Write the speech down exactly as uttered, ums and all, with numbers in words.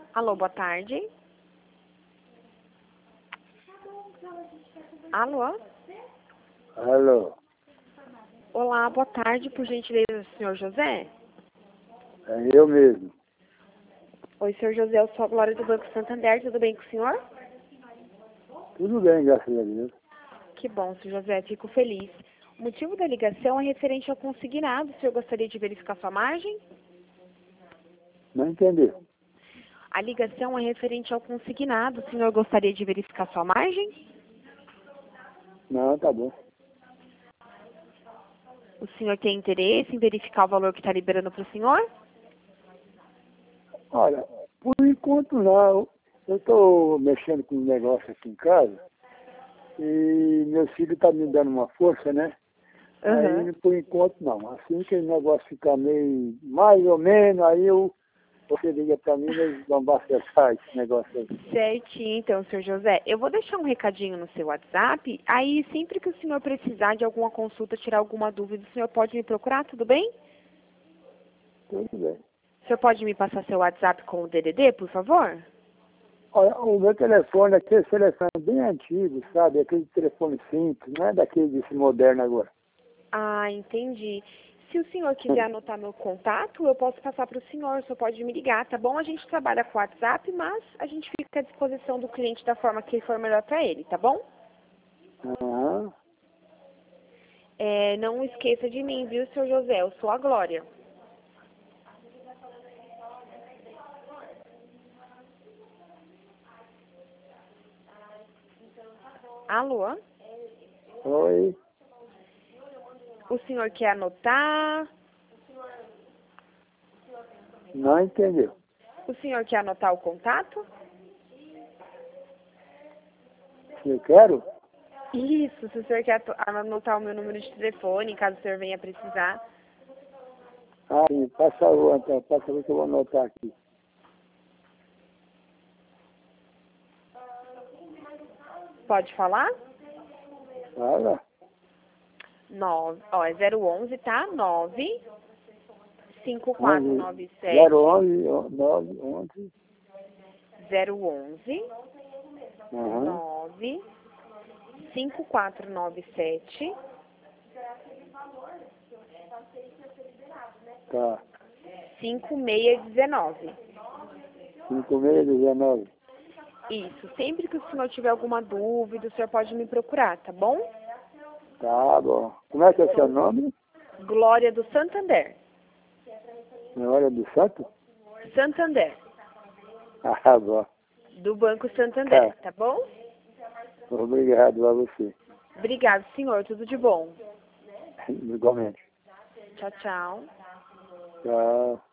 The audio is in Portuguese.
Alô, boa tarde. Alô? Alô, Olá, boa tarde, por gentileza, senhor José? é eu mesmo. Oi, senhor José, eu sou a Glória do Banco Santander, tudo bem com o senhor? Tudo bem, graças a Deus. Que bom, senhor José, fico feliz. O motivo da ligação é referente ao consignado. O senhor gostaria de verificar sua margem? Não entendeu? A ligação é referente ao consignado. O senhor gostaria de verificar sua margem? Não, tá bom. O senhor tem interesse em verificar o valor que está liberando para o senhor? Olha, por enquanto não. Eu estou mexendo com um negócio aqui em casa e meu filho está me dando uma força, né? Aham. Aí, por enquanto, não. Assim que o negócio ficar meio, mais ou menos, aí eu, você liga para mim, nós vamos acessar esse negócio aí. Certinho, então, senhor José. Eu vou deixar um recadinho no seu WhatsApp. Aí, sempre que o senhor precisar de alguma consulta, tirar alguma dúvida, o senhor pode me procurar, tudo bem? Tudo bem. O senhor pode me passar seu WhatsApp com o D D D, por favor? Olha, o meu telefone aqui é telefone bem antigo, sabe? Aquele telefone simples, não é daquele desse moderno agora. Ah, entendi. Se o senhor quiser anotar meu contato, eu posso passar para o senhor. O senhor pode me ligar, tá bom? A gente trabalha com WhatsApp, mas a gente fica à disposição do cliente da forma que for melhor para ele, tá bom? Aham. É, não esqueça de mim, viu, senhor José? Eu sou a Glória. Alô? Oi. O senhor quer anotar? Não entendeu. O senhor quer anotar o contato? Eu quero? Isso, se o senhor quer ato- anotar o meu número de telefone, caso o senhor venha precisar. Ah, sim, passa o então, passa o que eu vou anotar aqui. Pode falar? Fala. Nove, ó, é zero onze, tá? Nove cinco quatro onze, nove sete zero onze, nove, onze. zero onze Aham. nove cinco quatro nove sete Tá. cinco seis um nove. cinco seis dezenove. Isso. Sempre que o senhor tiver alguma dúvida, o senhor pode me procurar, tá bom? Tá bom. Como é que é o seu Sou nome? Glória do Santander. Na hora do santo? Santander. Ah, bom. Do Banco Santander, Tá. tá bom? Obrigado a você. Obrigado, senhor. Tudo de bom. Igualmente. Tchau, tchau. Tchau.